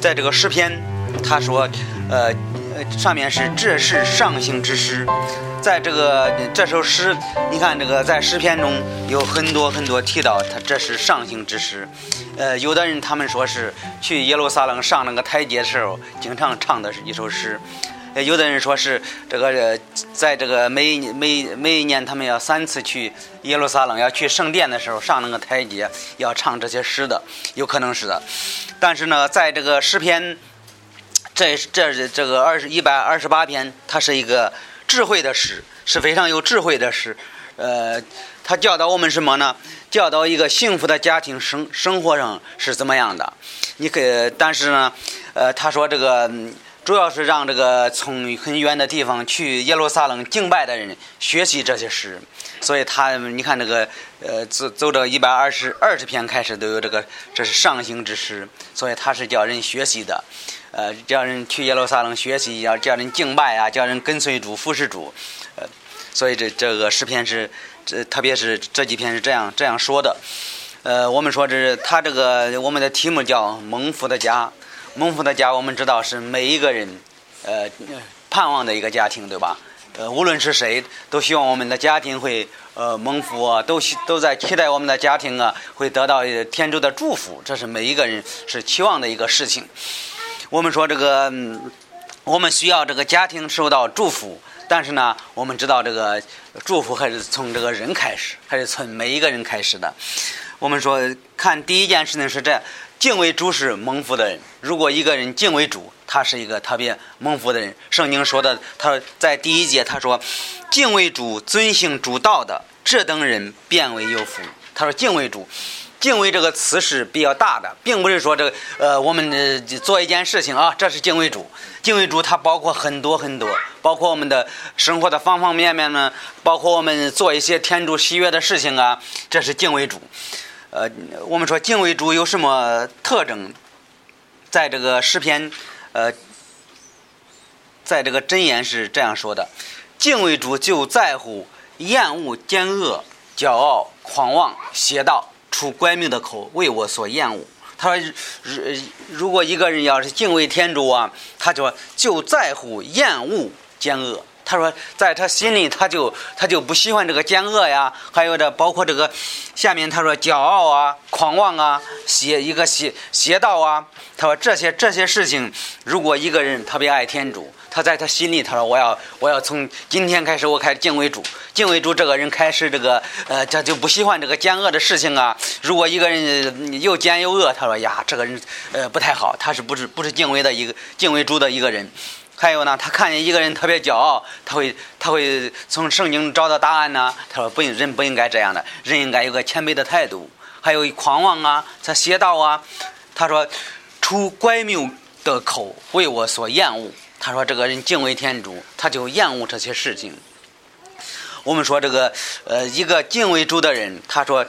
在这个诗篇，他说，上面是这是上行之诗。在这首诗，你看这个在诗篇中有很多提到它这是上行之诗。有的人他们说是去耶路撒冷上那个台阶的时候，经常唱的是一首诗。有的人说是这个在这个每一年他们要3次去耶路撒冷，要去圣殿的时候上那个台阶要唱这些诗的，有可能是的。但是呢，在这个诗篇这个128篇，它是一个智慧的诗，是非常有智慧的诗。它教导我们什么呢？教导一个幸福的家庭生活上是怎么样的。但是呢，他说这个主要是让这个从很远的地方去耶路撒冷敬拜的人学习这些诗。所以你看这个走这120篇开始都有这是上行之诗，所以他是叫人学习的。叫人去耶路撒冷学习，要叫人敬拜啊，叫人跟随主服侍主。所以这个诗篇是特别是这几篇是这样说的。我们说他我们的题目叫蒙福的家。蒙福的家我们知道是每一个人盼望的一个家庭，对吧？无论是谁都希望我们的家庭会蒙福啊，都在期待我们的家庭啊会得到天主的祝福，这是每一个人是期望的一个事情。我们说我们需要这个家庭受到祝福，但是呢，我们知道这个祝福还是从这个人开始，还是从每一个人开始的。我们说看第一件事情是敬畏主是蒙福的人。如果一个人敬畏主，他是一个特别蒙福的人。圣经说的，他在第1节他说，敬畏主遵行主道的，这等人便为有福。他说敬畏主，敬畏这个词是比较大的，并不是说我们做一件事情啊，这是敬畏主。敬畏主它包括很多，包括我们的生活的方方面面呢，包括我们做一些天主喜悦的事情啊，这是敬畏主。我们说敬畏主有什么特征？在这个诗篇，在这个箴言是这样说的：敬畏主就在乎厌恶奸恶、骄傲、狂妄、邪道，出乖谬的口，为我所厌恶。他说，如果一个人要是敬畏天主啊，他就在乎厌恶奸恶。他说，在他心里他就不喜欢这个奸恶呀，还有包括下面他说骄傲啊、狂妄啊、邪道啊。他说这些事情，如果一个人特别爱天主，他在他心里他说我要从今天开始我开始敬畏主这个人开始他就不喜欢这个奸恶的事情啊。如果一个人又奸又恶，他说呀这个人不太好，他是不是敬畏主的一个人。还有呢，他看见一个人特别骄傲，他会从圣经找到答案呢。他说人不应该这样的，人应该有个谦卑的态度。还有狂妄啊，他邪道啊。他说出乖谬的口，为我所厌恶。他说这个人敬畏天主，他就厌恶这些事情。我们说一个敬畏主的人，他说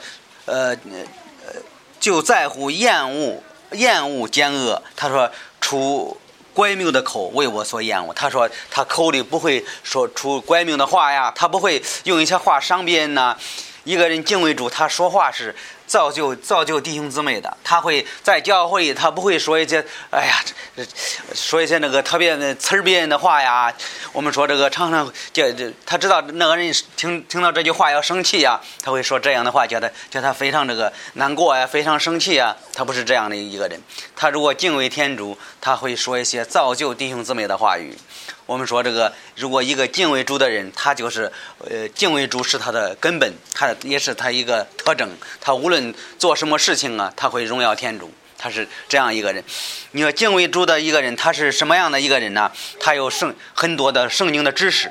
就在乎厌恶奸恶。他说出乖谬的口，为我所厌恶。他说他口里不会说出乖谬的话呀，他不会用一些话伤别人呐。一个人敬畏主，他说话是造就弟兄姊妹的。他会在教会里，他不会说一些说一些特别刺别人的话呀。我们说常常他知道那个人听到这句话要生气呀，他会说这样的话，叫他非常难过呀，非常生气呀。他不是这样的一个人。他如果敬畏天主，他会说一些造就弟兄姊妹的话语。我们说如果一个敬畏主的人，他就是敬畏主是他的根本，他也是他一个特征。他无论做什么事情啊，他会荣耀天主。他是这样一个人。你说敬畏主的一个人，他是什么样的一个人呢？他有很多的圣经的知识。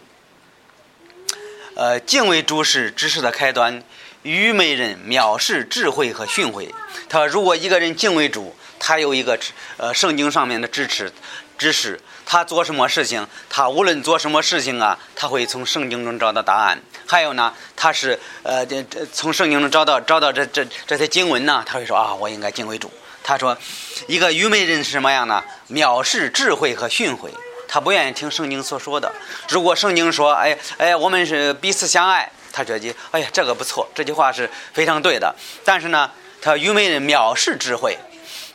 敬畏主是知识的开端，愚昧人藐视智慧和训诲。他说如果一个人敬畏主，他有一个圣经上面的知识，他做什么事情，他无论做什么事情啊，他会从圣经中找到答案。还有呢，他是从圣经中找到这些经文呢，他会说啊，我应该敬畏主。他说一个愚昧人是什么样呢？藐视智慧和训诲，他不愿意听圣经所说的。如果圣经说我们是彼此相爱，他觉得这个不错，这句话是非常对的。但是呢，他愚昧人藐视智慧。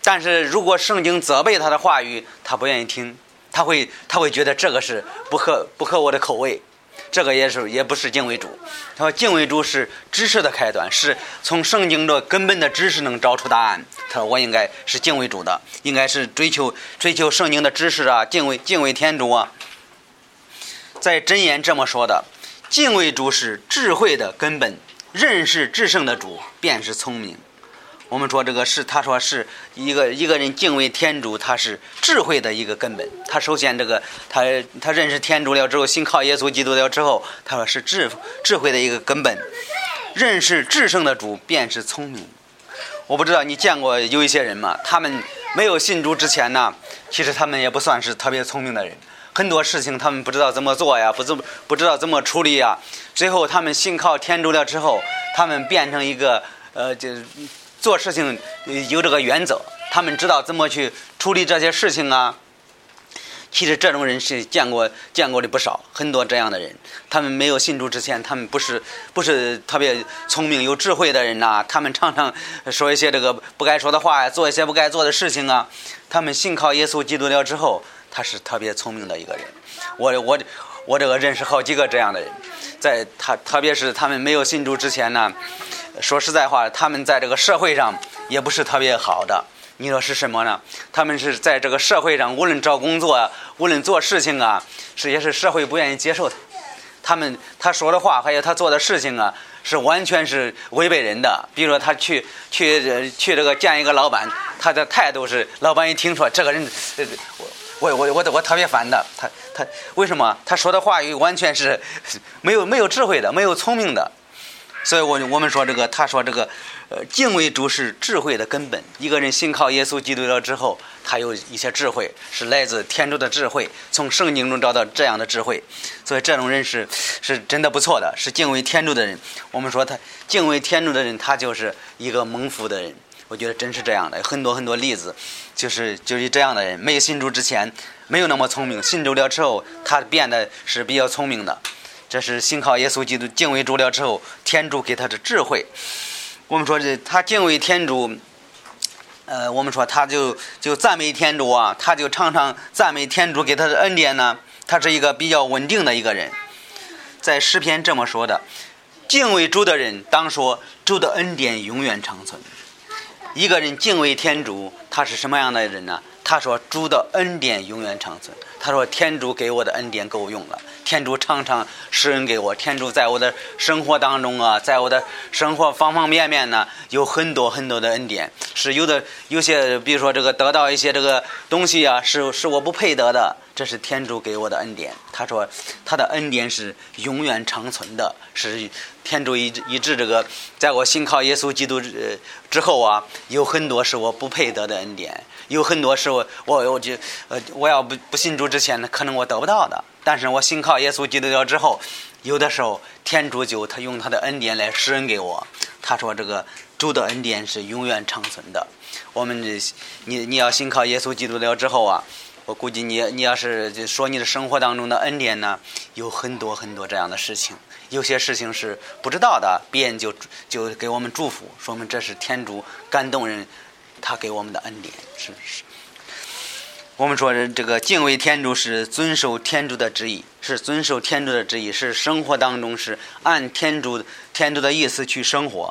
但是如果圣经责备他的话语，他不愿意听，他会觉得这个是不合我的口味，这个也不是敬畏主。他说敬畏主是知识的开端，是从圣经的根本的知识能找出答案。他说我应该是敬畏主的，应该是追求圣经的知识啊，敬畏天主啊。在箴言这么说的，敬畏主是智慧的根本，认识至圣的主便是聪明。我们说这个是，他说是一个人敬畏天主，他是智慧的一个根本。他首先这个他认识天主了之后，信靠耶稣基督了之后，他说是智慧的一个根本，认识至圣的主便是聪明。我不知道你见过有一些人吗？他们没有信主之前呢，其实他们也不算是特别聪明的人，很多事情他们不知道怎么做呀，不知道怎么处理呀。最后他们信靠天主了之后，他们变成一个做事情有这个原则，他们知道怎么去处理这些事情啊。其实这种人是见过的不少，很多这样的人，他们没有信主之前，他们不是特别聪明有智慧的人呐，他们常常说一些这个不该说的话呀，做一些不该做的事情啊。他们信靠耶稣基督了之后，他是特别聪明的一个人。我这个认识好几个这样的人，特别是他们没有信主之前呢，说实在话，他们在这个社会上也不是特别好的。你说是什么呢？他们是在这个社会上，无论找工作啊，无论做事情啊，也是社会不愿意接受他。他说的话还有他做的事情啊，是完全是违背人的。比如说他去这个见一个老板，他的态度是，老板一听说这个人，我特别烦的。他为什么？他说的话语完全是没有智慧的，没有聪明的。所以我们说这个，他说这个敬畏主是智慧的根本。一个人信靠耶稣基督了之后，他有一些智慧，是来自天主的智慧，从圣经中找到这样的智慧。所以这种人是真的不错的，是敬畏天主的人。我们说他敬畏天主的人，他就是一个蒙福的人。我觉得真是这样的，很多例子，就是这样的人，没有信主之前没有那么聪明，信主了之后，他变得是比较聪明的。这是信靠耶稣基督，敬畏主了之后，天主给他的智慧。我们说他敬畏天主，我们说他就赞美天主啊，他就常常赞美天主给他的恩典呢。他是一个比较稳定的一个人。在诗篇这么说的：敬畏主的人当说，主的恩典永远长存。一个人敬畏天主，他是什么样的人呢？他说主的恩典永远长存。他说天主给我的恩典够用了，天主常常施恩给我，天主在我的生活当中啊，在我的生活方方面面呢，有很多的恩典。是有些比如说这个得到一些这个东西啊，是我不配得的，这是天主给我的恩典。他说他的恩典是永远长存的，是天主一直这个在我信靠耶稣基督之后啊，有很多是我不配得的恩典，有很多是我要不信主之前呢，可能我得不到的。但是我信靠耶稣基督了之后，有的时候天主他用他的恩典来施恩给我。他说这个主的恩典是永远长存的。我们你要信靠耶稣基督了之后啊，我估计你要是说你的生活当中的恩典呢，有很多这样的事情，有些事情是不知道的，别人就给我们祝福，说明这是天主感动人，他给我们的恩典。是我们说这个敬畏天主是遵守天主的旨意，是生活当中是按天主的意思去生活。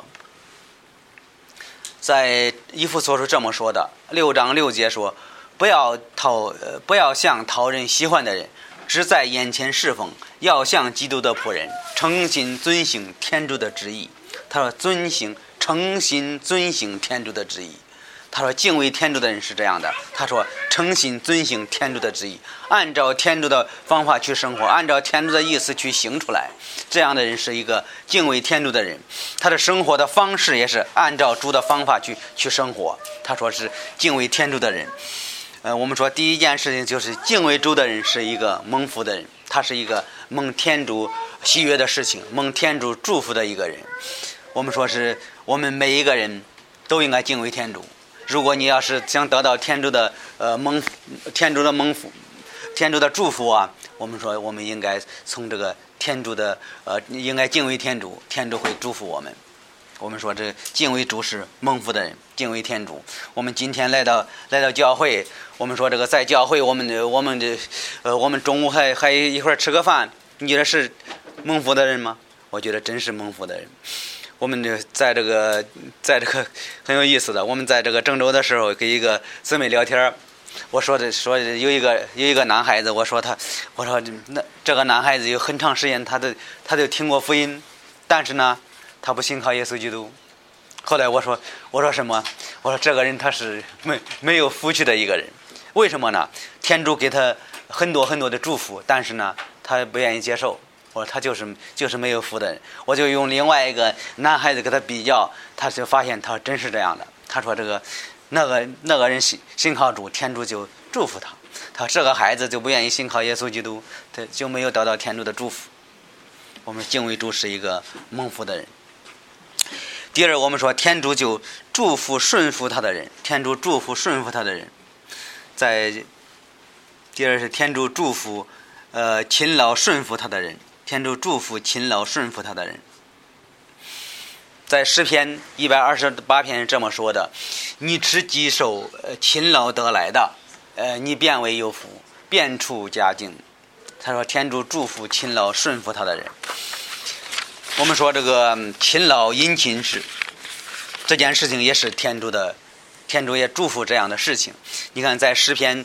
在以弗所书这么说的，6章6节说，不要像讨人喜欢的人，只在眼前侍奉，要像基督的仆人，诚心遵行天主的旨意。他说诚心遵行天主的旨意。他说敬畏天主的人是这样的，他说诚心遵行天主的旨意，按照天主的方法去生活，按照天主的意思去行出来。这样的人是一个敬畏天主的人，他的生活的方式也是按照主的方法去生活。他说是敬畏天主的人。我们说第一件事情就是敬畏主的人是一个蒙福的人，他是一个蒙天主喜悦的事情，蒙天主祝福的一个人。我们说是我们每一个人都应该敬畏天主。如果你要是想得到天主的蒙福，天主的祝福啊，我们说我们应该从这个天主的应该敬畏天主，天主会祝福我们。 我们说这敬畏主是蒙福的人，敬畏天主。我们今天来到教会，我们说这个在教会，我们中午还一块吃个饭，你觉得是蒙福的人吗？我觉得真是蒙福的人。我们在这个很有意思的，我们在这个郑州的时候跟一个姊妹聊天，我说有一个男孩子，我说那这个男孩子有很长时间他都听过福音，但是呢他不信靠耶稣基督。后来我说什么？我说这个人他是没有福气的一个人。为什么呢？天主给他很多很多的祝福，但是呢他不愿意接受。我说他就是没有福的人。我就用另外一个男孩子跟他比较，他就发现他真是这样的。他说那个人信靠主，天主就祝福他。他这个孩子就不愿意信靠耶稣基督，他就没有得到天主的祝福。我们敬畏主是一个蒙福的人。第二，我们说天主就祝福顺服他的人，天主祝福顺服他的人。第二是天主祝福勤劳顺服他的人，天主祝福勤劳顺服他的人。在诗篇128篇是这么说的：你吃己手勤劳得来的，你便为有福，便出佳境。他说天主祝福勤劳顺服他的人。我们说这个勤劳殷勤是这件事情，也是天主也祝福这样的事情。你看在诗篇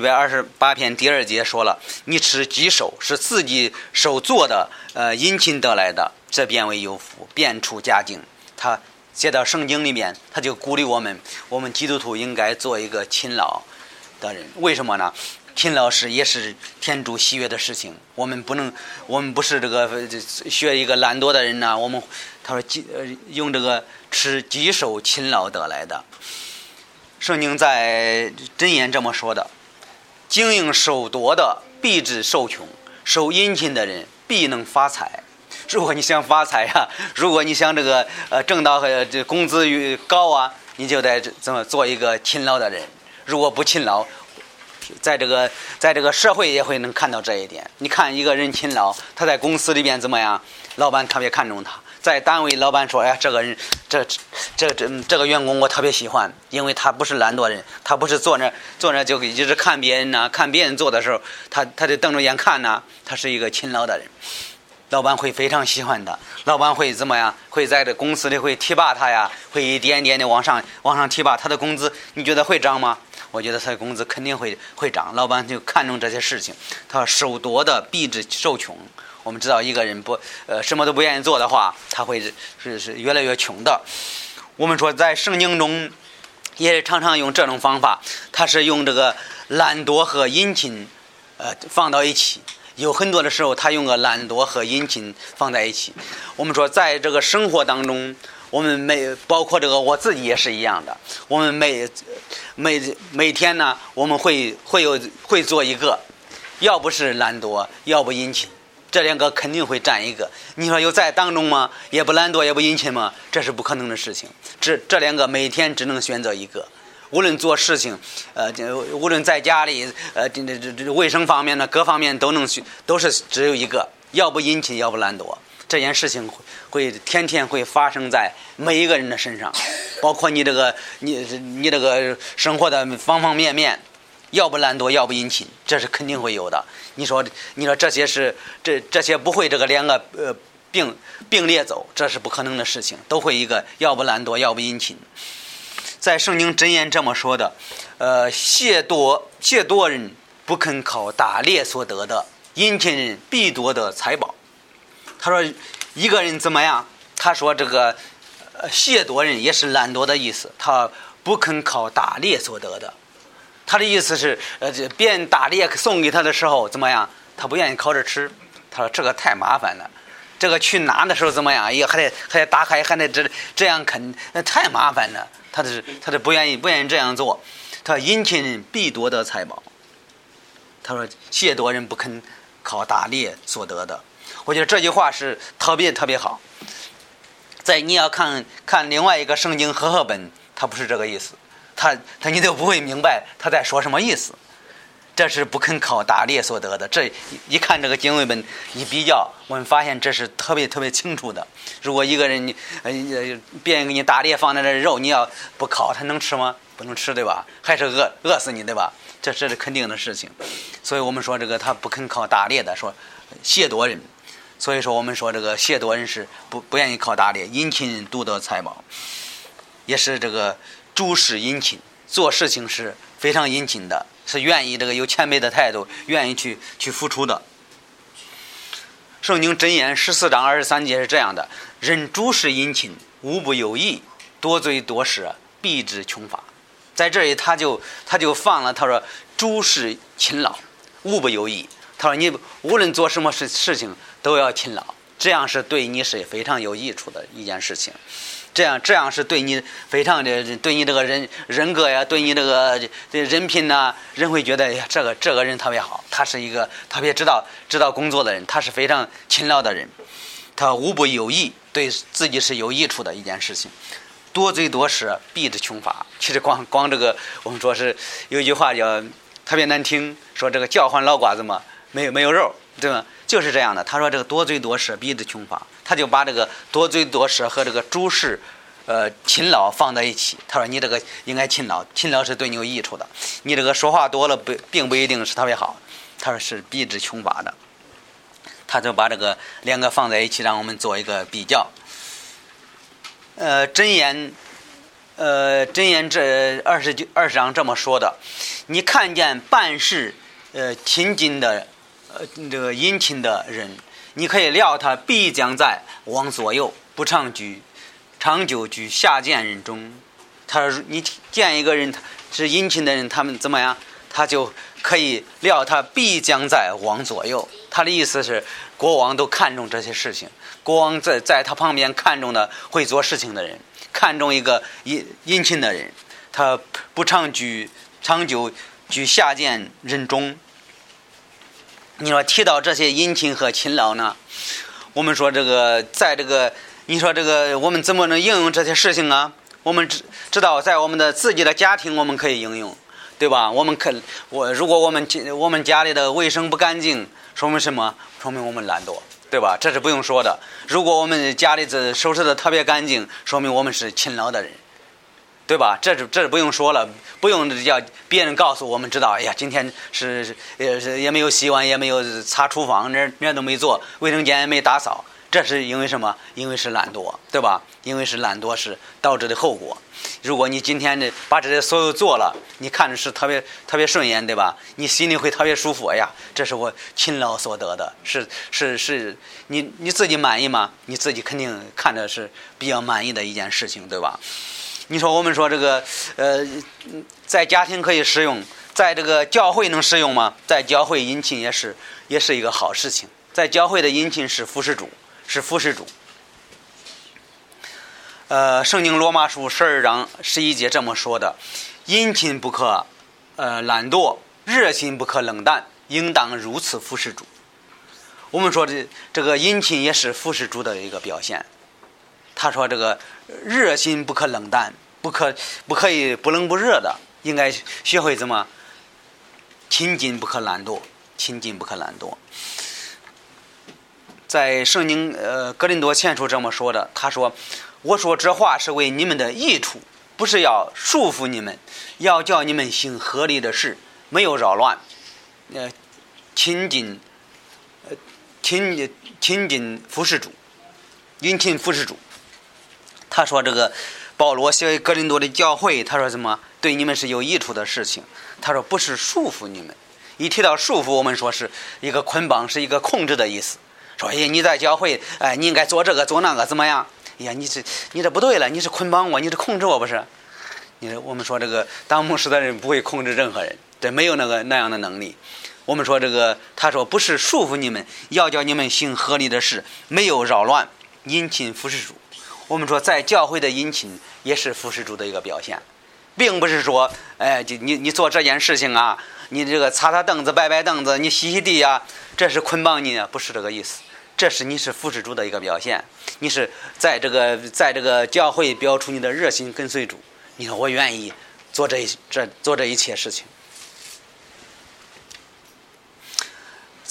128篇第2节说了，你吃己手是自己手做的殷勤得来的，这便为有福，便出佳境。他写到圣经里面，他就鼓励我们基督徒应该做一个勤劳的人。为什么呢？勤劳也是天主喜悦的事情。我们不是这个学一个懒惰的人呢。他说用这个吃己手勤劳得来的。圣经在箴言这么说的：经营手多的必致受穷，手殷勤的人必能发财。如果你想发财啊，如果你想这个挣到这工资高啊，你就得这么做一个勤劳的人。如果不勤劳，在这个社会也会能看到这一点。你看一个人勤劳，他在公司里边怎么样？老板特别看重他。在单位，老板说：“哎呀，这个人，这个员工我特别喜欢，因为他不是懒惰人，他不是坐那就一直看别人呢，看别人做的时候，他就瞪着眼看呢，他是一个勤劳的人。”老板会非常喜欢他，老板会怎么样？会在这公司里会提拔他呀，会一点点的往上提拔他的工资。你觉得会涨吗？我觉得他的工资肯定会涨。老板就看重这些事情。他手多的必致受穷。我们知道一个人什么都不愿意做的话，他会是越来越穷的。我们说在圣经中也常常用这种方法，他是用这个懒惰和殷勤放到一起。有很多的时候他用个懒惰和殷勤放在一起。我们说在这个生活当中，我们包括这个我自己也是一样的。我们每天呢，我们会做一个，要不是懒惰，要不殷勤，这两个肯定会占一个。你说有在当中吗？也不懒惰也不殷勤吗？这是不可能的事情。这两个每天只能选择一个。无论做事情，无论在家里，卫生方面呢，各方面都是只有一个，要不殷勤，要不懒惰。这件事情会天天会发生在每一个人的身上，包括你这个生活的方方面面，要不懒惰，要不殷勤，这是肯定会有的。你说这些不会这个两个并列走，这是不可能的事情，都会一个，要不懒惰，要不殷勤。在圣经箴言这么说的，懈惰人不肯靠打猎所得的，殷勤人必夺得财宝。他说一个人怎么样？他说这个懈惰人也是懒惰的意思，他不肯靠打猎所得的。他的意思是别人打猎送给他的时候怎么样？他不愿意靠着吃。他说这个太麻烦了，这个去拿的时候怎么样？还得打开，还得这样啃，那太麻烦了。他是不愿意这样做。他说殷勤人必夺得财宝。他说懈惰人不肯靠打猎所得的。我觉得这句话是特别特别好。你要看另外一个圣经和合本，他不是这个意思，你都不会明白他在说什么意思。 这是不肯靠打猎所得的。这一看这个经文本一比较，我们发现这是特别特别清楚的。如果一个人别人给你打猎放在这肉，你要不烤，他能吃吗？不能吃，对吧？还是饿死你，对吧？这是肯定的事情。所以我们说这个他不肯靠打猎的，说亵渎人。所以说我们说这个亵渎人是不愿意靠打猎，殷勤人独得财宝，也是这个诸事殷勤，做事情是非常殷勤的，是愿意这个有谦卑的态度，愿意去付出的。圣经箴言14章23节是这样的：人诸事殷勤，无不有益，多罪多失，必致穷乏。在这里他就放了，他说诸事勤劳，无不有益。他说你无论做什么事情都要勤劳，这样是对你是非常有益处的一件事情。这样是对你非常的，对你这个人格呀，对你这个人品呐，人会觉得呀，这个人特别好，他是一个特别知道工作的人，他是非常勤劳的人，他无不有益，对自己是有益处的一件事情。多罪多失，必致穷乏。其实光这个，我们说是有一句话叫特别难听，说这个叫唤老寡子嘛，没有肉，对吧？就是这样的。他说这个多罪多失，必致穷乏。他就把这个多罪多失和这个诸事勤劳放在一起。他说你这个应该勤劳，勤劳是对你有益处的。你这个说话多了并不一定是特别好。他说是必致穷乏的。他就把这个两个放在一起，让我们做一个比较。箴言这20章这么说的：你看见办事勤谨的这个殷勤的人，你可以料他必将在往左右，不长久居下贱人中。他说你见一个人是殷勤的人，他们怎么样？他就可以料他必将在往左右。他的意思是国王都看重这些事情，国王在他旁边看重的会做事情的人，看重一个殷勤的人，他不长久居下贱人中。你说提到这些殷勤和勤劳呢，我们说这个在这个你说这个我们怎么能应用这些事情啊？我们知道在我们的自己的家庭我们可以应用，对吧？如果我们家里的卫生不干净，说明什么？说明我们懒惰，对吧？这是不用说的。如果我们家里收拾的特别干净，说明我们是勤劳的人，对吧？这是不用说了，不用叫别人告诉我们知道。哎呀，今天是也没有洗碗，也没有擦厨房，那都没做，卫生间也没打扫。这是因为什么？因为是懒惰，对吧？因为是懒惰是导致的后果。如果你今天把这些所有做了，你看着是特别特别顺眼，对吧？你心里会特别舒服。哎呀，这是我勤劳所得的，是你自己满意吗？你自己肯定看着是比较满意的一件事情，对吧？你说我们说这个在家庭可以使用，在这个教会能使用吗？在教会殷勤也是一个好事情。在教会的殷勤是服侍主。圣经罗马书12章11节这么说的：殷勤不可懒惰，热心不可冷淡，应当如此服侍主。我们说这个殷勤也是服侍主的一个表现。他说这个热心不可冷淡，不可以不冷不热的，应该学会怎么勤谨不可懒惰，勤谨不可懒惰。在圣经哥林多前书这么说的，他说我说这话是为你们的益处，不是要束缚你们，要叫你们行合理的事，没有扰乱，勤谨服侍主，殷勤服侍主。他说这个保罗写给哥林多的教会，他说什么？对你们是有益处的事情。他说不是束缚你们。一提到束缚，我们说是一个捆绑，是一个控制的意思。说哎，你在教会，你应该做这个做那个，怎么样？哎呀，你这不对了，你是捆绑我，你是控制我，不是？我们说这个当牧师的人不会控制任何人，这没有那样的能力。我们说这个，他说不是束缚你们，要叫你们行合理的事，没有扰乱，殷勤服侍主。我们说在教会的殷勤也是服侍主的一个表现，并不是说你做这件事情啊，你这个擦凳子摆凳子，你洗地啊，这是捆绑你啊，不是这个意思。这是你是服侍主的一个表现，你是在这个教会表出你的热心跟随主。你说我愿意做这一切事情。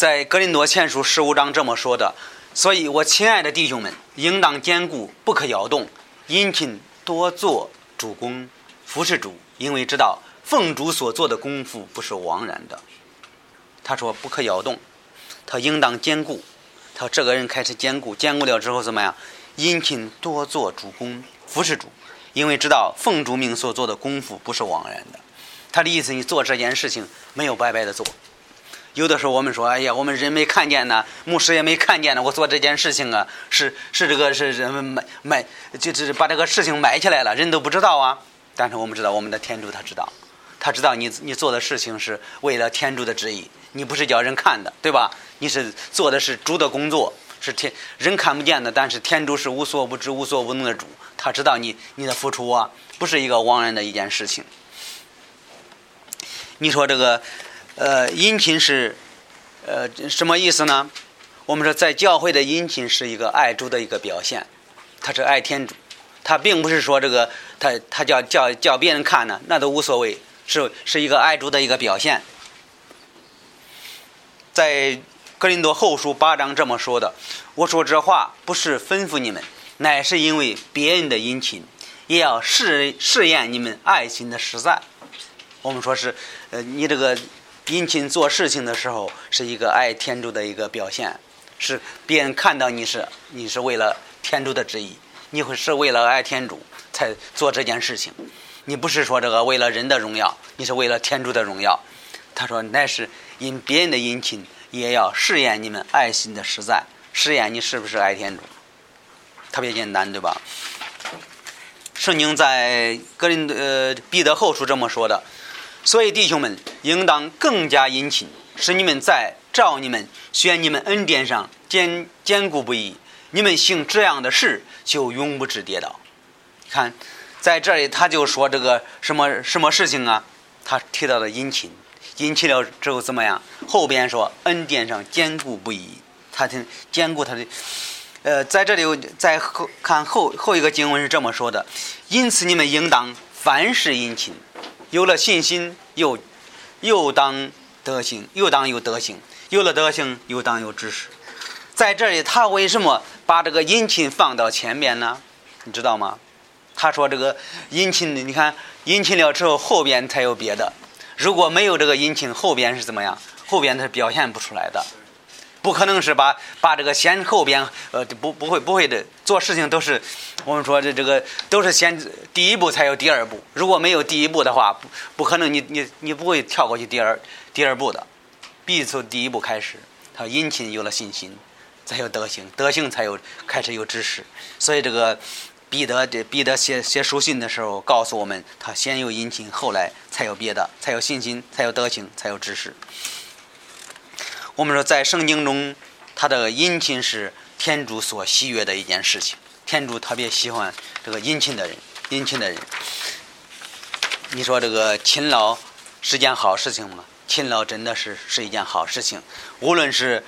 在哥林多前书15章这么说的：所以我亲爱的弟兄们，应当坚固，不可摇动，殷勤多做主工，服侍主，因为知道奉主所做的功夫不是枉然的。他说不可摇动，他应当坚固，他这个人开始坚固，坚固了之后怎么样？殷勤多做主工，服侍主，因为知道奉主命所做的功夫不是枉然的。他的意思，你做这件事情没有白白的做。有的时候我们说，哎呀，我们人没看见呢，牧师也没看见呢，我做这件事情啊，是这个是人们买就是把这个事情埋起来了，人都不知道啊。但是我们知道，我们的天主他知道你做的事情是为了天主的旨意，你不是叫人看的，对吧？你是做的是主的工作，是人看不见的，但是天主是无所不知无所不能的主，他知道你的付出啊，不是一个枉然的一件事情。你说这个殷勤是什么意思呢？我们说在教会的殷勤是一个爱主的一个表现，他是爱天主，他并不是说这个他叫别人看呢，那都无所谓，是一个爱主的一个表现。在哥林多后书8章这么说的：我说这话不是吩咐你们，乃是因为别人的殷勤，也要试验你们爱心的实在。我们说是你这个殷勤做事情的时候是一个爱天主的一个表现，是别人看到你是为了天主的旨意，你会是为了爱天主才做这件事情，你不是说这个为了人的荣耀，你是为了天主的荣耀。他说乃是因别人的殷勤，也要试验你们爱心的实在，试验你是不是爱天主，特别简单，对吧？圣经在彼得后书这么说的：所以弟兄们应当更加殷勤，使你们在照你们选你们恩典上坚固不移，你们行这样的事就永不致跌倒。看在这里他就说这个什么事情啊，他提到的殷勤了之后怎么样？后边说恩典上坚固不移，他坚固他的在这里再看后一个经文是这么说的：因此你们应当凡事殷勤，有了信心又当德行，又当有德行，有了德行又当有知识。在这里他为什么把这个殷勤放到前面呢？你知道吗？他说这个殷勤，你看殷勤了之后后边才有别的，如果没有这个殷勤，后边是怎么样？后边它是表现不出来的，不可能是把这个先后边不会的，做事情都是我们说这个都是先第一步才有第二步，如果没有第一步的话，不可能你不会跳过去第二步的，必须从第一步开始。他殷勤有了信心，才有德行，德行才有开始有知识。所以这个彼得写书信的时候告诉我们，他先有殷勤，后来才有别的，才有信心，才有德行，才有知识。我们说在圣经中，他的殷勤是天主所喜悦的一件事情，天主特别喜欢这个殷勤的人。你说这个勤劳是件好事情吗？勤劳真的是一件好事情，无论是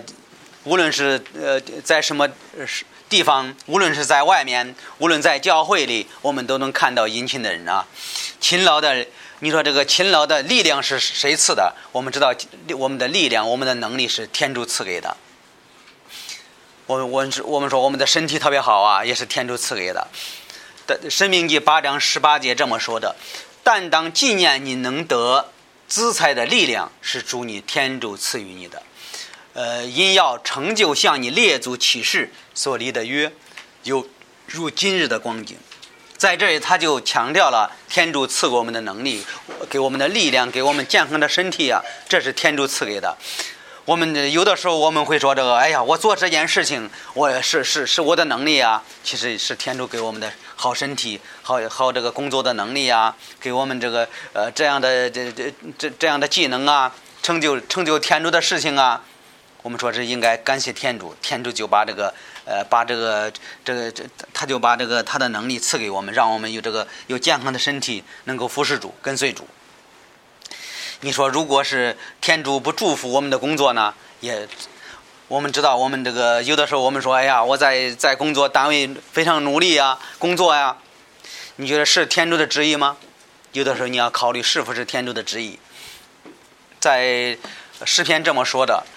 在什么地方，无论是在外面，无论在教会里，我们都能看到殷勤的人啊。勤劳的，你说这个勤劳的力量是谁赐的？我们知道我们的力量，我们的能力是天主赐给的。我们说我们的身体特别好啊，也是天主赐给的。申命记8章18节这么说的：但当纪念你能得资财的力量，是主你天主赐予你的。因要成就向你列祖起誓所立的约，有如今日的光景。在这里他就强调了天主赐给我们的能力，给我们的力量，给我们健康的身体啊，这是天主赐给的。我们有的时候我们会说这个，哎呀，我做这件事情，我是我的能力啊，其实是天主给我们的好身体，好这个工作的能力啊，给我们这个这样的技能啊，成就天主的事情啊。我们说是应该感谢天主，天主就把他就把他的能力赐给我们，让我们有健康的身体，能够服侍主，跟随主。你说如果是天主不祝福我们的工作呢？我们知道我们这个有的时候我们说，哎呀，我在工作单位非常努力啊，工作呀，你觉得是天主的旨意吗？有的时候你要考虑是否是天主的旨意。在诗篇这么说的：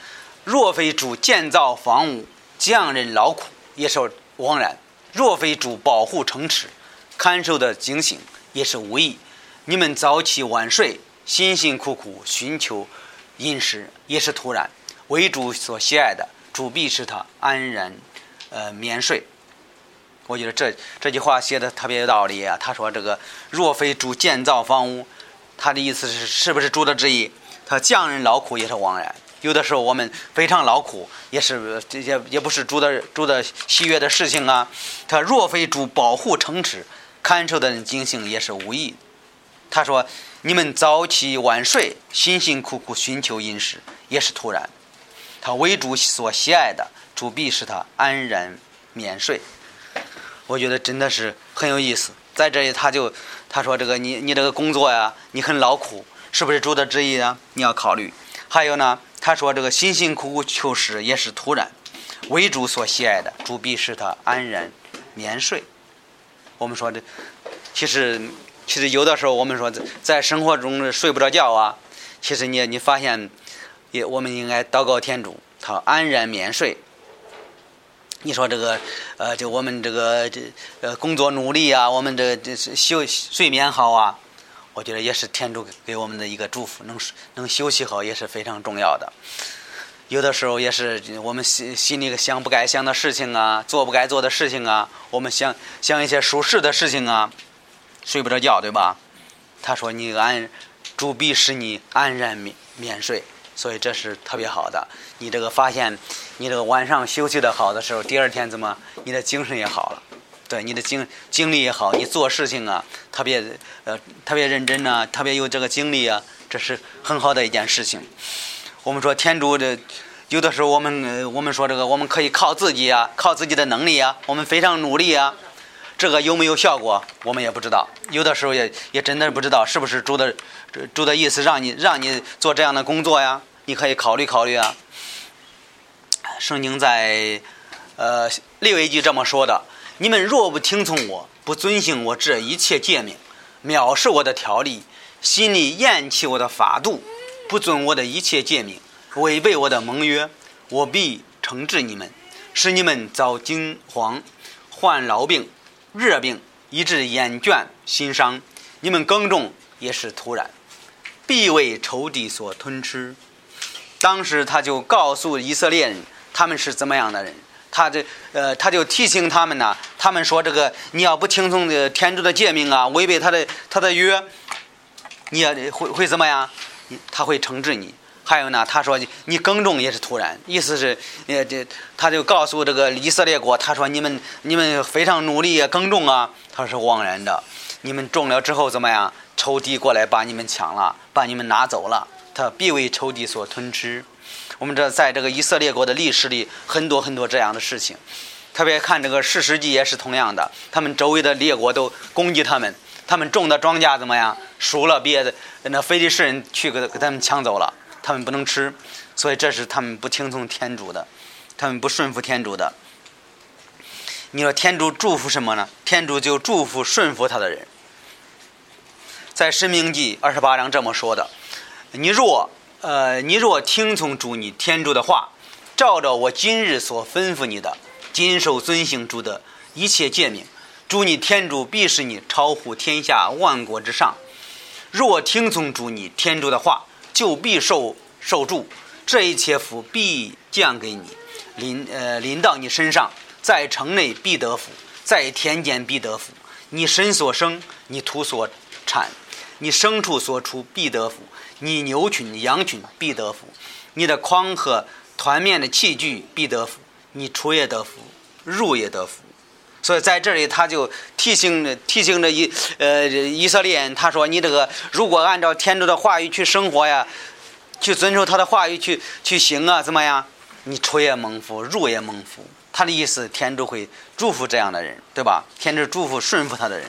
若非主建造房屋，匠人劳苦，也是枉然；若非主保护城池，看守的警醒，也是无益。你们早起晚睡，辛辛苦苦寻求饮食，也是徒然。为主所喜爱的，主必使他安然眠睡。我觉得这句话写的特别有道理啊。他说这个若非主建造房屋，他的意思是不是主的旨意？他匠人劳苦也是枉然。有的时候我们非常劳苦，也不是主的喜悦的事情啊。他若非主保护城池，看守的人警醒，也是无益。他说你们早起晚睡，辛辛苦苦寻求饮食，也是徒然。他为主所喜爱的，主必使他安然眠睡。我觉得真的是很有意思。在这里他说这个你这个工作呀，你很劳苦，是不是主的旨意啊？你要考虑。还有呢，他说这个辛辛苦苦求食，也是徒然。为主所喜爱的，主必使他安然眠睡。我们说这其实有的时候我们说在生活中睡不着觉啊，其实你发现我们应该祷告天主，他安然眠睡。你说这个就我们这个工作努力啊，我们这睡眠好啊，我觉得也是天主给我们的一个祝福，能休息好也是非常重要的。有的时候也是我们心里想不该想的事情啊，做不该做的事情啊，我们想一些舒适的事情啊，睡不着觉，对吧？他说主必使你安然眠睡，所以这是特别好的。你这个发现你这个晚上休息的好的时候，第二天你的精神也好了，对，你的精力也好，你做事情啊特别认真啊，特别有这个精力啊，这是很好的一件事情。我们说天主有的时候我们说这个我们可以靠自己啊，靠自己的能力啊，我们非常努力啊，这个有没有效果我们也不知道。有的时候也真的不知道是不是主的意思让你做这样的工作呀，你可以考虑考虑啊。圣经在利未记这么说的：你们若不听从我，不遵行我这一切诫命，藐视我的条例，心里厌弃我的法度，不遵我的一切诫命，违背我的盟约，我必惩治你们，使你们遭惊惶，患痨病、热病，以致眼倦心伤。你们耕种也是徒然，必为仇敌所吞吃。当时他就告诉以色列人他们是怎么样的人，他就提醒他们呢，他们说这个你要不听从天主的诫命啊，违背他的约，你也会怎么样？他会惩治你。还有呢，他说你耕种也是徒然，意思是他就告诉这个以色列国，他说你们非常努力啊，耕种啊，他是枉然的。你们种了之后怎么样？仇敌过来把你们抢了，把你们拿走了，他必为仇敌所吞吃。我们在这个以色列国的历史里很多很多这样的事情，特别看这个士师记也是同样的，他们周围的列国都攻击他们种的庄稼怎么样？熟了，别的那非利士人去给他们抢走了，他们不能吃，所以这是他们不听从天主的，他们不顺服天主的。你说天主祝福什么呢？天主就祝福顺服他的人。在申命记28章这么说的：你若听从主你天主的话，照着我今日所吩咐你的，谨守遵行主的一切诫命，主你天主必使你超乎天下万国之上。若听从主你天主的话，就必受助，这一切福必降给你，临到你身上。在城内必得福，在田间必得福。你身所生，你土所产，你牲畜所出必得福。你牛群羊群必得福，你的筐和团面的器具必得福，你出也得福，入也得福。所以在这里他就提醒着以色列人，他说你这个如果按照天主的话语去生活呀，去遵守他的话语去行啊，怎么样？你出也蒙福，入也蒙福。他的意思，天主会祝福这样的人，对吧？天主祝福顺服他的人。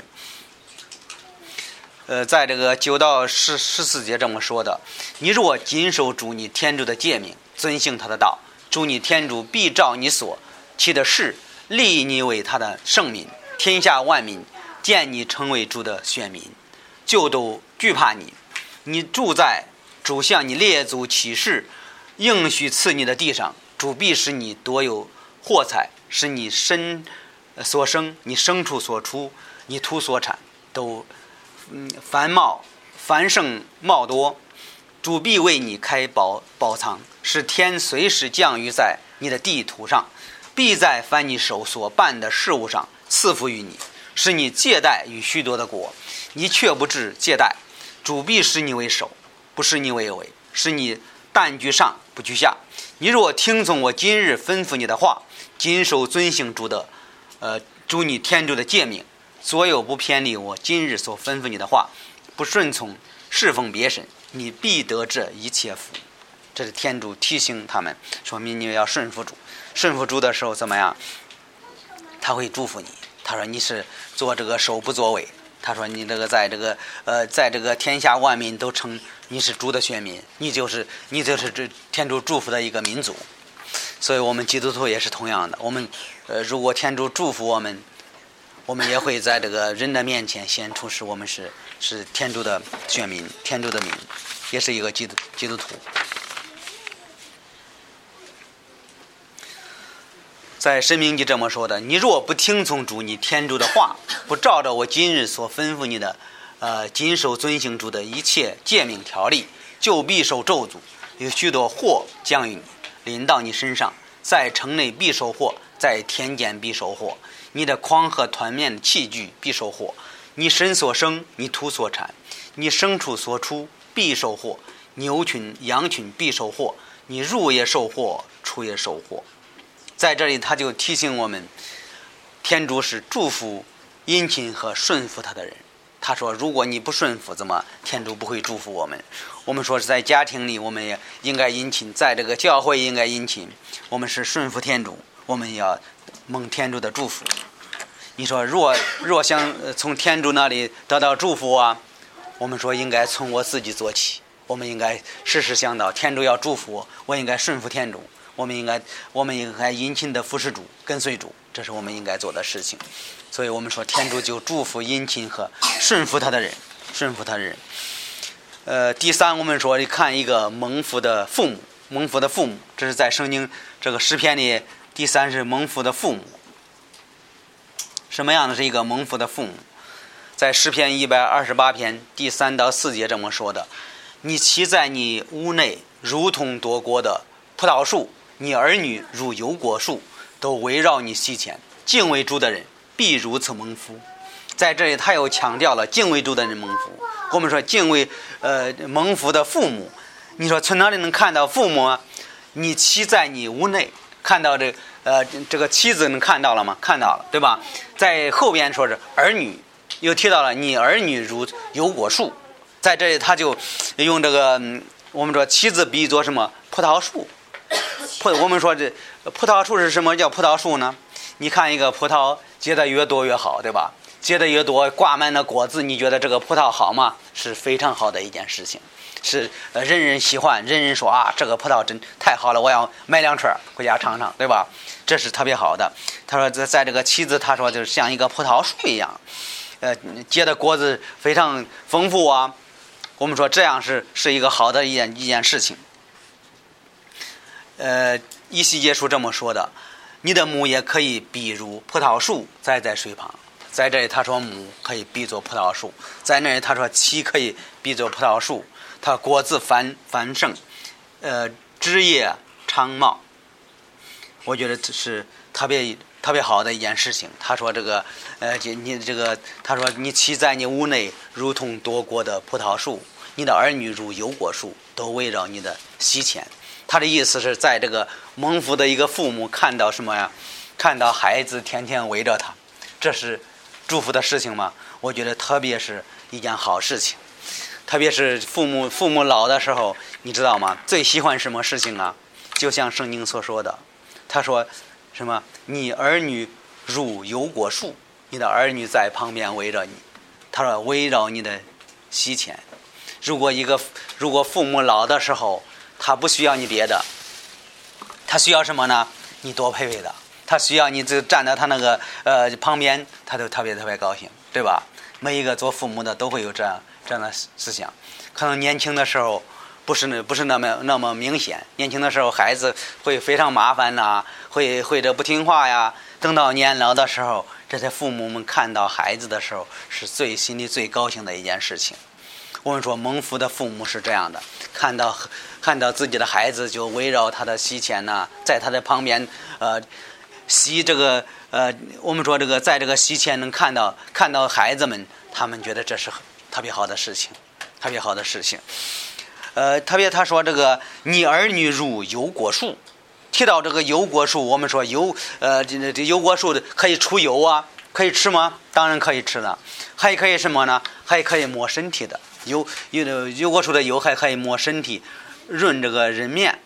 在这个9到14节这么说的：你若谨守主你天主的诫命，遵行他的道，主你天主必照你所起的事立你为他的圣民，天下万民见你成为主的选民，就都惧怕你。你住在主向你列祖起誓应许赐你的地上，主必使你多有货财，使你身所生，你牲畜所出，你土所产都繁盛茂多。主必为你开宝藏，使天随时降雨在你的地图上，必在凡你手所办的事物上赐福于你，使你借贷与许多的国，你却不至借贷。主必使你为首，不使你为尾，使你但居上不居下。你若听从我今日吩咐你的话，谨守遵行主你天主的诫命，所有不偏离我今日所吩咐你的话，不顺从侍奉别神，你必得这一切福。这是天主提醒他们，说明你要顺服主。顺服主的时候怎么样？他会祝福你。他说你是做这个首不作尾。他说你这个在这个天下万民都称你是主的选民，你就是这天主祝福的一个民族。所以我们基督徒也是同样的，我们如果天主祝福我们，我们也会在这个人的面前显出是我们是天主的选民，天主的民，也是一个基督徒。在申命记这么说的，你若不听从主你天主的话，不照着我今日所吩咐你的谨守遵行主的一切诫命条例，就必受咒诅，有许多祸降于你，临到你身上，在城内必受祸，在田间必受祸，你的筐和团面的器具必受祸，你身所生，你土所产，你牲畜所出必受祸，牛群羊群必受祸，你入也受祸，出也受祸。在这里他就提醒我们，天主是祝福殷勤和顺服他的人。他说如果你不顺服，怎么天主不会祝福我们。我们说是在家庭里我们也应该殷勤，在这个教会应该殷勤，我们是顺服天主，我们要蒙天主的祝福。你说若想从天主那里得到祝福啊，我们说应该从我自己做起，我们应该时时想到天主要祝福我，我应该顺服天主，我们应该殷勤的服侍主，跟随主，这是我们应该做的事情。所以我们说天主就祝福殷勤和顺服他的人。第三，我们说你看一个蒙福的父母，这是在圣经这个诗篇里，第三是蒙福的父母。什么样的是一个蒙福的父母？在诗篇128篇第3到4节这么说的：你骑在你屋内，如同多国的葡萄树，你儿女如油果树，都围绕你膝前。敬畏主的人必如此蒙福。在这里他又强调了敬畏主的人蒙福。我们说敬畏蒙福的父母，你说从哪里能看到父母啊？你骑在你屋内，看到这个妻子能看到了吗？看到了，对吧？在后边说是儿女，又提到了你儿女如油果树。在这里他就用这个我们说妻子比作什么？葡萄树。我们说这葡萄树是什么叫葡萄树呢？你看一个葡萄结得越多越好，对吧？结得越多，挂满了果子，你觉得这个葡萄好吗？是非常好的一件事情，是人人喜欢，人人说啊，这个葡萄真太好了，我要买2串回家尝尝，对吧？这是特别好的。他说在这个妻子，他说就是像一个葡萄树一样，结的果子非常丰富啊。我们说这样是一个好的一件事情。以西结书这么说的：你的母也可以比如葡萄树栽在水旁。在这里他说母可以比作葡萄树，在那里他说妻可以比作葡萄树，它果子繁盛，枝叶昌茂。我觉得这是特别好的一件事情。他说他说你妻在你屋内如同多国的葡萄树，你的儿女如油果树，都围绕你的膝前。他的意思是在这个蒙福的一个父母看到什么呀？看到孩子天天围着他，这是祝福的事情吗？我觉得特别是一件好事情。特别是父母老的时候，你知道吗？最喜欢什么事情啊？就像圣经所说的，他说什么？你儿女如油果树，你的儿女在旁边围着你。他说围绕你的膝前。如果父母老的时候，他不需要你别的，他需要什么呢？你多陪陪他。他需要你就站在他那个旁边，他就特别高兴，对吧？每一个做父母的都会有这样的思想。可能年轻的时候不是那么明显。年轻的时候孩子会非常麻烦呐，会这不听话呀。等到年老的时候，这些父母们看到孩子的时候，是心里最高兴的一件事情。我们说蒙福的父母是这样的，看到自己的孩子就围绕他的膝前呐，在他的旁边膝这个我们说这个在这个膝前能看到孩子们，他们觉得这是特别好的事情，特别好的事情。特别他说这个你儿女如油果树，提到这个油果树，我们说这油果树可以出油啊，可以吃吗？当然可以吃了，还可以什么呢？还可以抹身体的。油果树的油还可以抹身体，润这个人面。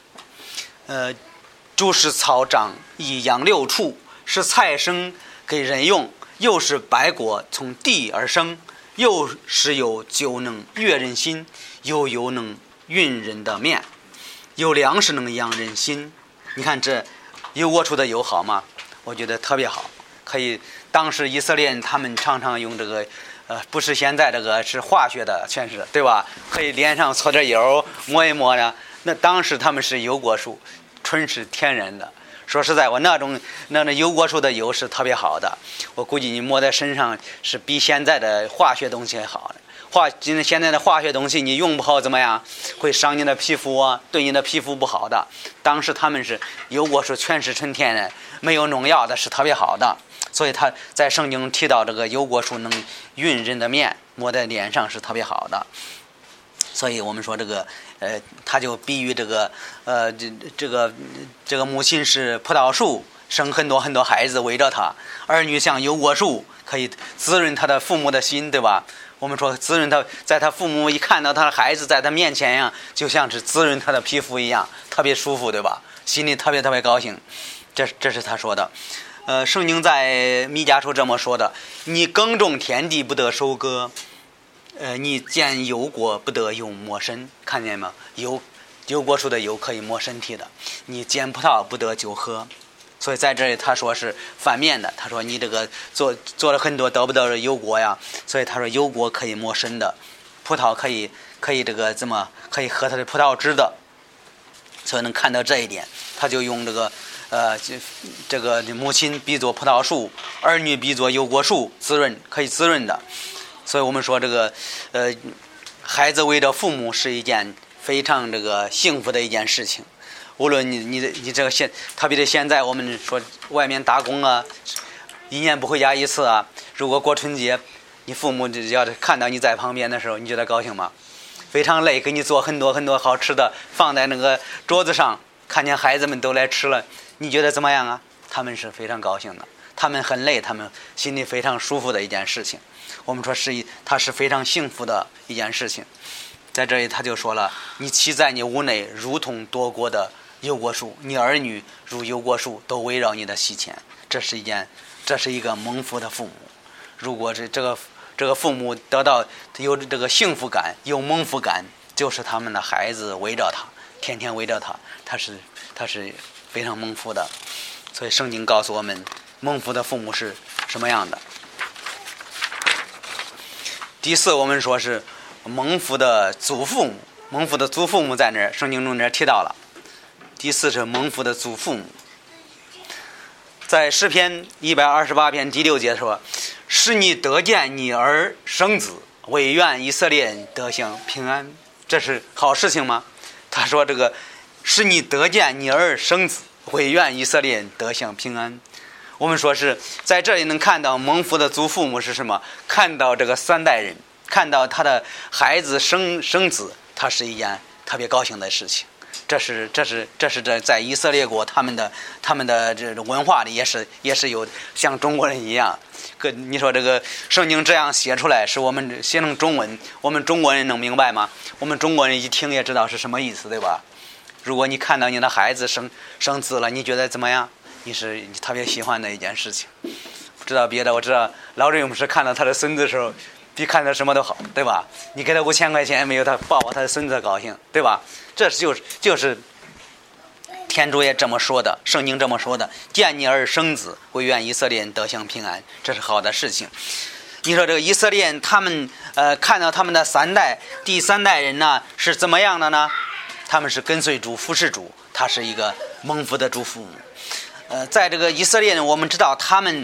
诸是草长，以养六畜，是菜生给人用，又是百果从地而生，又是有酒能悦人心，又有能运人的面，有粮食能养人心。你看这油果树的油好吗？我觉得特别好，可以。当时以色列人他们常常用这个不是现在这个是化学的，全是对吧？可以脸上搓点油抹一抹呢。那当时他们是油果树，纯是天然的。说实在，我那油果树的油是特别好的，我估计你抹在身上是比现在的化学东西还好的。现在的化学东西你用不好怎么样？会伤你的皮肤啊，对你的皮肤不好的。当时他们是油果树，全是纯天然，没有农药的，是特别好的。所以他在圣经提到这个油果树能运人的面，抹在脸上是特别好的。所以我们说这个他就比喻这个这个母亲是葡萄树，生很多很多孩子围着他，儿女像油果树，可以滋润他的父母的心，对吧？我们说滋润他，在他父母一看到他的孩子在他面前呀，就像是滋润他的皮肤一样，特别舒服，对吧？心里特别特别高兴。这是他说的。圣经在弥迦书这么说的：你耕种田地不得收割，你见油果不得用抹身。看见吗？油果树的油可以抹身体的。你见葡萄不得酒喝。所以在这里他说是反面的，他说你这个做了很多得不到油果呀，所以他说油果可以抹身的，葡萄可以这个怎么可以喝它的葡萄汁的。所以能看到这一点，他就用这个母亲比作葡萄树，儿女比作油果树，可以滋润的。所以我们说这个孩子为了父母是一件非常这个幸福的一件事情。无论你这个特别的现在我们说外面打工啊，一年不回家一次啊，如果过春节，你父母要是看到你在旁边的时候，你觉得高兴吗？非常累，给你做很多很多好吃的，放在那个桌子上，看见孩子们都来吃了，你觉得怎么样啊？他们是非常高兴的，他们很累，他们心里非常舒服的一件事情。我们说他是非常幸福的一件事情。在这里他就说了，你妻在你屋内如同多国的油果树，你儿女如油果树，都围绕你的膝前。这是一个蒙福的父母。如果是这个父母得到有这个幸福感，有蒙福感，就是他们的孩子围着他，天天围着他，他是非常蒙福的。所以圣经告诉我们，蒙福的父母是什么样的。第四，我们说是蒙福的祖父母。蒙福的祖父母在那儿，圣经中这提到了。第四是蒙福的祖父母。在诗篇128篇第6节说，使你得见你儿生子，惟愿以色列得享平安。这是好事情吗？他说这个使你得见你儿生子，惟愿以色列得享平安。我们说是在这里能看到蒙福的祖父母是什么？看到这个3代人，看到他的孩子生子，他是一件特别高兴的事情。这是在以色列国他们的这种文化里也是有像中国人一样。你说这个圣经这样写出来，是我们写成中文，我们中国人能明白吗？我们中国人一听也知道是什么意思，对吧？如果你看到你的孩子生子了，你觉得怎么样？你特别喜欢的一件事情。不知道别的，我知道老瑞姆是看到他的孙子的时候，比看到什么都好，对吧？你给他5000块钱，没有他抱他的孙子高兴，对吧？这就是天主也这么说的，圣经这么说的，见你儿生子，惟愿以色列人得享平安，这是好的事情。 你说这个以色列人他们看到他们的第三代人呢是怎么样的呢？他们是跟随主服侍主，他是一个蒙福的主父母。在这个以色列人，我们知道他们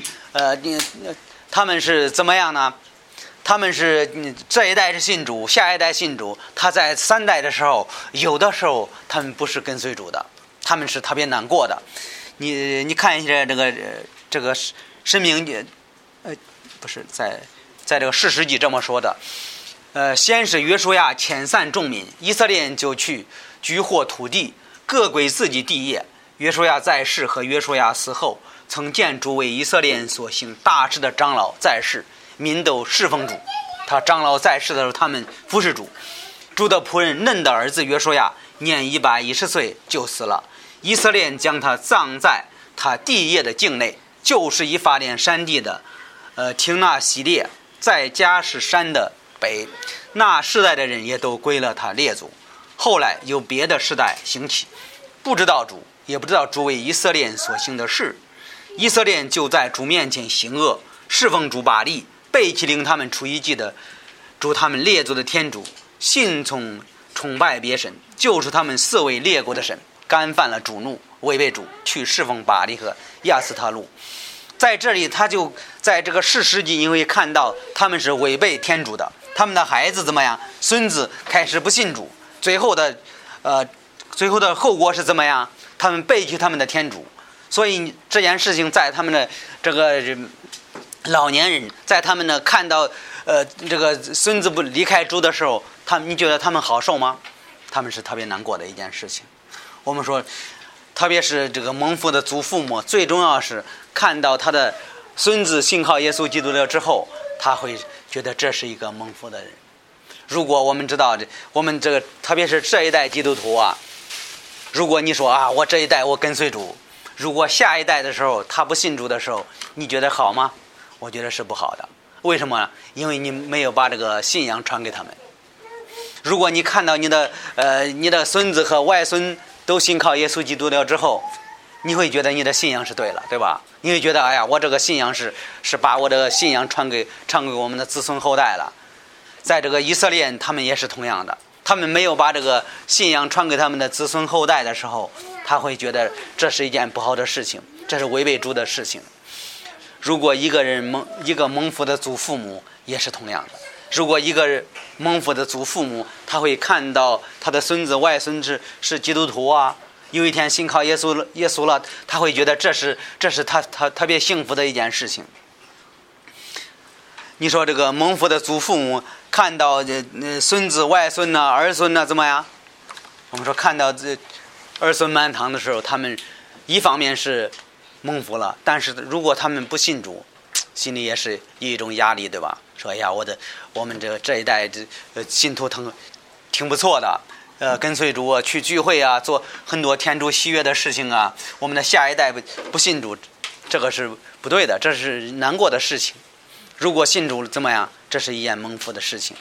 是怎么样呢？他们是这一代是信主，下一代信主。他在3代的时候，有的时候他们不是跟随主的，他们是特别难过的。你看一下这个申命记，不是在这个士师记这么说的。先是约书亚遣散众民，以色列人就去居获土地，各归自己地业。约书亚在世和约书亚死后，曾见主为以色列人所行大事的长老在世，民都侍奉主。他长老在世的时候，他们服侍主。主的仆人嫩的儿子约书亚年110岁就死了，以色列人将他葬在他地业的境内，就是以法莲山地的廷纳西列，在加士山的北。那世代的人也都归了他列祖。后来有别的世代兴起，不知道主，也不知道主为以色列人所行的事。以色列人就在主面前行恶，侍奉主巴力，背弃领他们出埃及的主他们列祖的天主，信从崇拜别神，就是他们4位列国的神，干犯了主怒，违背主，去侍奉巴力和亚斯他路。在这里他就在这个士师记你会看到他们是违背天主的，他们的孩子怎么样？孙子开始不信主，最后的后果是怎么样？他们背弃他们的天主。所以这件事情在他们的这个老年人，在他们呢看到这个孙子不离开主的时候，你觉得他们好受吗？他们是特别难过的一件事情。我们说特别是这个蒙福的祖父母，最重要是看到他的孙子信靠耶稣基督了之后，他会觉得这是一个蒙福的人。如果我们知道我们这个特别是这一代基督徒啊，如果你说啊我这一代我跟随主，如果下一代的时候他不信主的时候，你觉得好吗？我觉得是不好的。为什么呢？因为你没有把这个信仰传给他们。如果你看到你的孙子和外孙都信靠耶稣基督了之后，你会觉得你的信仰是对了，对吧？你会觉得哎呀，我这个信仰是把我的信仰传给我们的子孙后代了。在这个以色列人，他们也是同样的，他们没有把这个信仰传给他们的子孙后代的时候，他会觉得这是一件不好的事情，这是违背主的事情。如果一个蒙福的祖父母也是同样的，如果一个蒙福的祖父母，他会看到他的孙子外孙是基督徒啊，有一天信靠耶稣了，他会觉得这是他特别幸福的一件事情。你说这个蒙福的祖父母看到孙子外孙呢儿孙呢怎么样？我们说看到儿孙满堂的时候，他们一方面是蒙福了，但是如果他们不信主，心里也是有一种压力，对吧？说哎呀，我们这一代信徒挺不错的，跟随主去聚会啊，做很多天主喜悦的事情啊。我们的下一代不信主，这个是不对的，这是难过的事情。如果信主怎么样？这是一件蒙福的事情。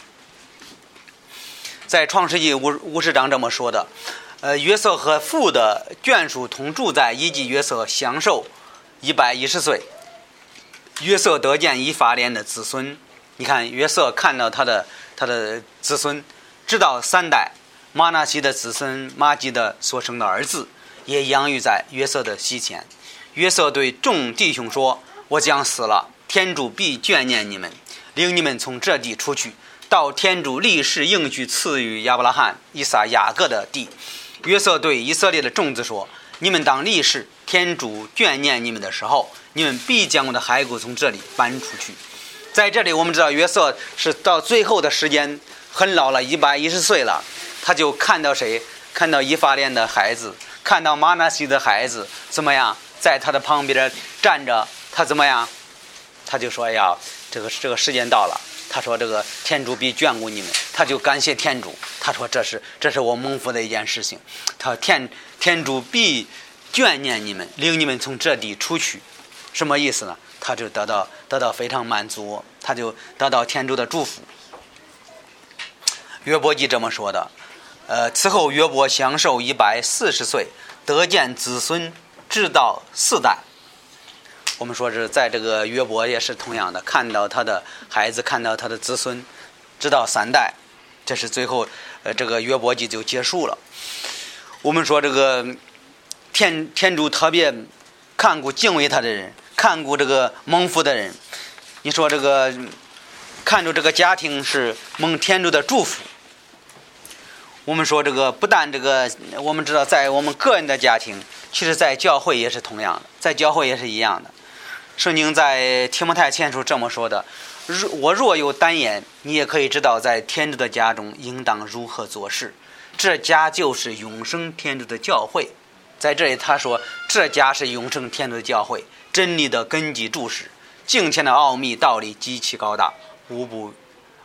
在创世纪50章这么说的，约瑟和父的眷属同住在以及约瑟享受110岁。约瑟得见以法莲的子孙，你看约瑟看到他的子孙，知道3代玛拿西的子孙玛基的所生的儿子也养育在约瑟的膝前。约瑟对众弟兄说：我将死了，天主必眷念你们，领你们从这地出去，到天主立誓应许赐予亚伯拉罕、以撒、雅各的地。约瑟对以色列的众子说：你们当立誓，天主眷念你们的时候，你们必将我的骸骨从这里搬出去。在这里我们知道约瑟是到最后的时间很老了，110岁了，他就看到谁？看到以法莲的孩子，看到玛拿西的孩子怎么样在他的旁边站着，他怎么样？他就说：哎呀，这个时间到了。他说这个天主必眷顾你们，他就感谢天主。他说这是我蒙福的一件事情。他说天主必眷念你们，领你们从这地出去。什么意思呢？他就得到非常满足，他就得到天主的祝福。约伯记这么说的，此后约伯享受140岁，得见子孙直到4代。 我们说是在这个约伯也是同样的，看到他的孩子，看到他的子孙，直到3代，这是最后这个约伯记就结束了。我们说这个天主特别看顾敬畏他的人，看顾这个蒙福的人。你说这个看出这个家庭是蒙天主的祝福。我们说这个不但这个，我们知道在我们个人的家庭，其实在教会也是同样的，在教会也是一样的。圣经在提摩太前书这么说的：我若有单言，你也可以知道在天主的家中应当如何做事。这家就是永生天主的教会。在这里他说，这家是永生天主的教会，真理的根基柱石，敬虔的奥秘道理极其高大，无不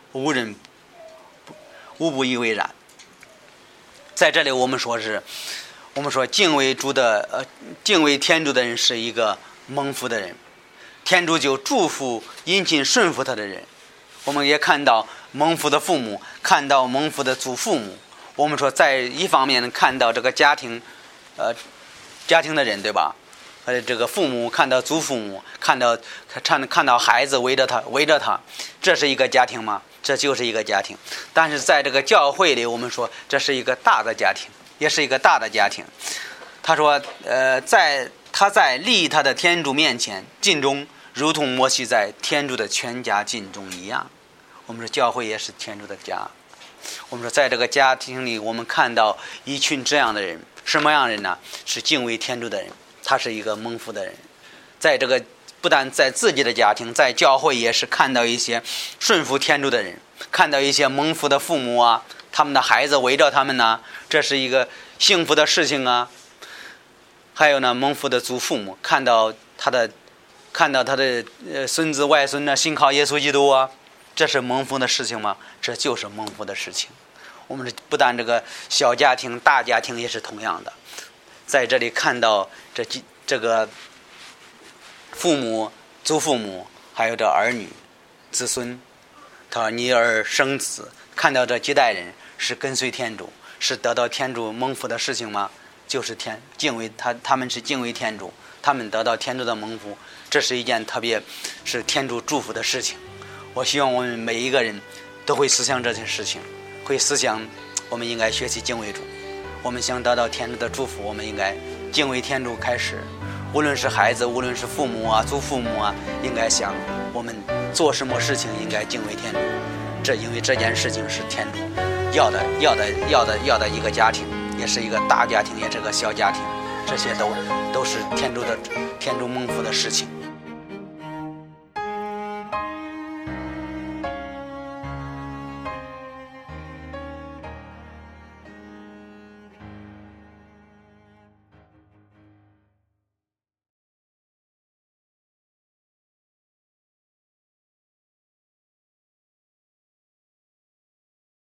以为然。在这里我们说敬畏天主的人是一个蒙福的人，天主就祝福殷勤顺服他的人。我们也看到蒙福的父母，看到蒙福的祖父母。我们说在一方面看到这个家庭的人，对吧？这个父母看到祖父母，看到孩子围着他，这是一个家庭吗？这就是一个家庭。但是在这个教会里，我们说这是一个大的家庭，也是一个大的家庭。他说他在立他的天主面前尽忠，如同摩西在天主的全家尽忠一样。我们说教会也是天主的家。我们说在这个家庭里，我们看到一群这样的人。什么样的人呢？是敬畏天主的人，他是一个蒙福的人。在这个不但在自己的家庭，在教会也是看到一些顺服天主的人，看到一些蒙福的父母啊，他们的孩子围着他们呢，这是一个幸福的事情啊。还有呢，蒙福的祖父母看到他的孙子外孙呢信靠耶稣基督啊，这是蒙福的事情吗？这就是蒙福的事情。我们不但这个小家庭大家庭也是同样的，在这里看到这个父母祖父母还有这儿女子孙，他女儿生子，看到这几代人是跟随天主，是得到天主蒙福的事情吗？就是他们是敬畏天主，他们得到天主的蒙福，这是一件特别是天主祝福的事情。我希望我们每一个人都会思想这件事情，会思想我们应该学习敬畏主。我们想得到天主的祝福，我们应该敬畏天主开始。无论是孩子，无论是父母啊祖父母啊，应该想我们做什么事情应该敬畏天主。因为这件事情是天主要的一个家庭，也是一个大家庭，也是个小家庭，这些都是天主蒙福的事情。